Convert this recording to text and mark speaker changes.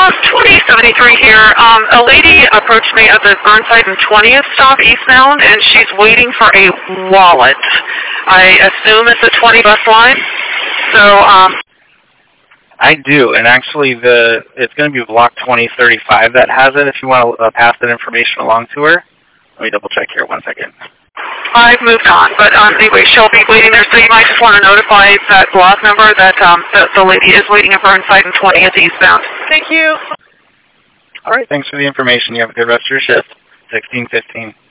Speaker 1: 2073 here. A lady approached me at the Burnside and 20th stop eastbound, and she's waiting for a wallet. I assume it's a 20 bus line. So,
Speaker 2: I do, and actually it's going to be block 2035 that has it if you want to pass that information along to her. Let me double check here, 1 second.
Speaker 1: I've moved on, but anyway, she'll be waiting there, so you might just want to notify that block number that the lady is waiting at Burnside and 20th eastbound. Thank you.
Speaker 2: All right, thanks for the information. You have a good rest of your shift. 1615.